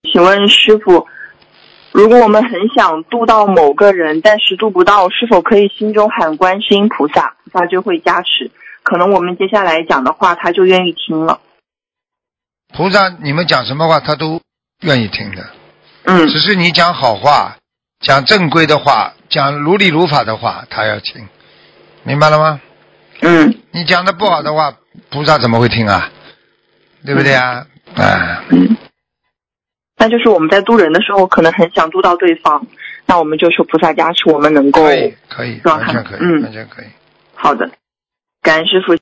请问师父，如果我们很想度到某个人，但是度不到，是否可以心中喊观世音菩萨，菩萨就会加持？可能我们接下来讲的话，他就愿意听了。 菩萨，你们讲什么话，他都愿意听的。只是你讲好话，讲正规的话，讲如理如法的话，他要听，明白了吗？你讲的不好的话，菩萨怎么会听啊？对不对啊？ 那就是我们在度人的时候，可能很想度到对方，那我们就求菩萨加持，我们能够可以，完全可以，完全可以。 好的，感恩师父。